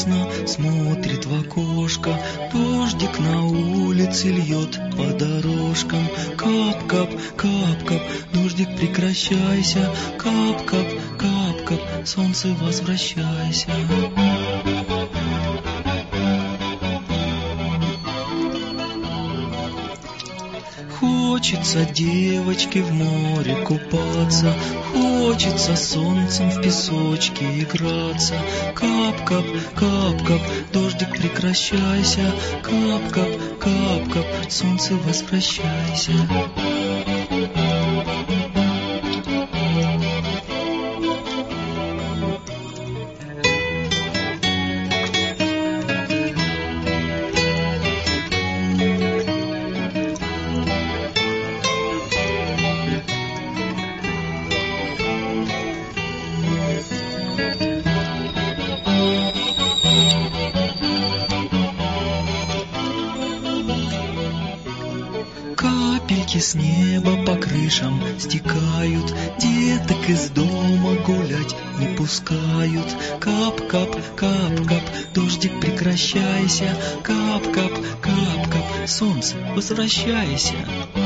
грустно смотрит в окошко. Дождик на улице льет по дорожкам. Кап-кап, кап-кап, дождик прекращайся. Кап-кап, кап-кап, солнце возвращайся. Хочется девочке в море купаться, хочется солнцем в песочке играться. Кап-кап, кап-кап, дождик прекращайся. Кап-кап, кап-кап, солнце возвращайся. Капельки с неба по крышам стекают, деток из дома гулять не пускают. Кап-кап, кап-кап, дождик прекращайся. Кап-кап, кап-кап, солнце возвращайся.